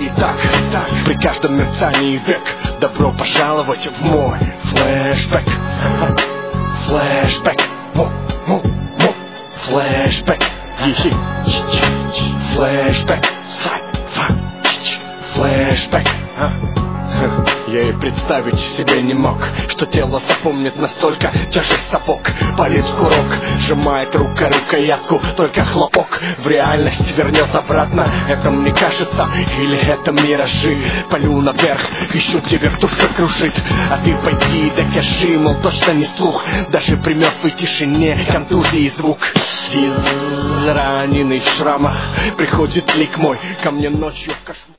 Итак, при каждом мерцании век добро пожаловать в мой флешбэк. Флешбэк. Флешбэк. Флешбэк. Флешбэк. Я и представить себе не мог, что тело запомнит настолько тяжесть сапог. Палец курок, сжимает рука рукоятку, только хлопок в реальность вернет обратно. Это мне кажется, или это миражи? Полю наверх, ищу, где вертушка кружит. А ты пойди докажи, мол, точно не слух. Даже при мертвой тишине контузии звук. Израненный в шрамах приходит лик мой ко мне ночью в кошмар.